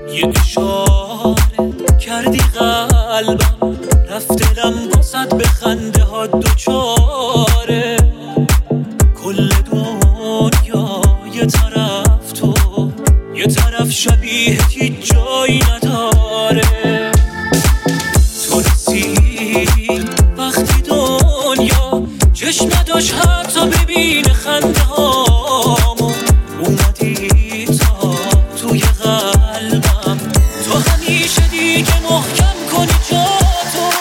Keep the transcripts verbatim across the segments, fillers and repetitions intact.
یه اشاره کردی قلبم رفت دلم واسد به خنده ها دوچاره. کل دنیا یه طرف تو یه طرف شبیه هیچ جایی نداره. تو رسیدی وقتی دنیا چشم نداشت حتی ببینه خنده هامو. اومدی تا توی قلبم تو همیشه دیگه محکم کنی جا تو.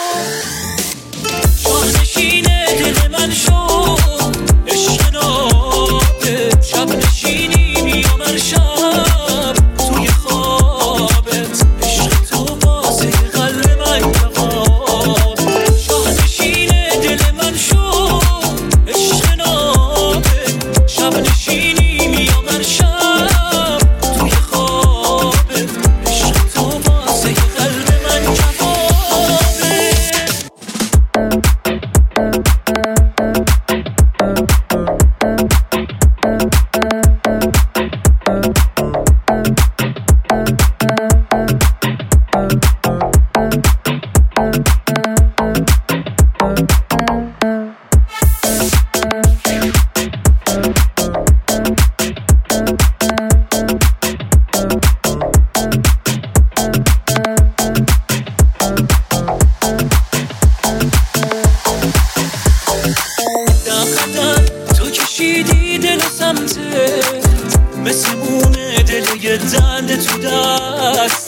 شاهنشین دل من شو عشق نابه شب نشینی میام هر شب توی خوابت عشق تو واسه قلب من جوابه. شاهنشین دل من شو عشق نابه شب نشینی میام هر شب توی خوابت عشق تو واسه قلب من جوابه. تو کشیدی دل سمتت مثل مونه دل یه دنده تو دست.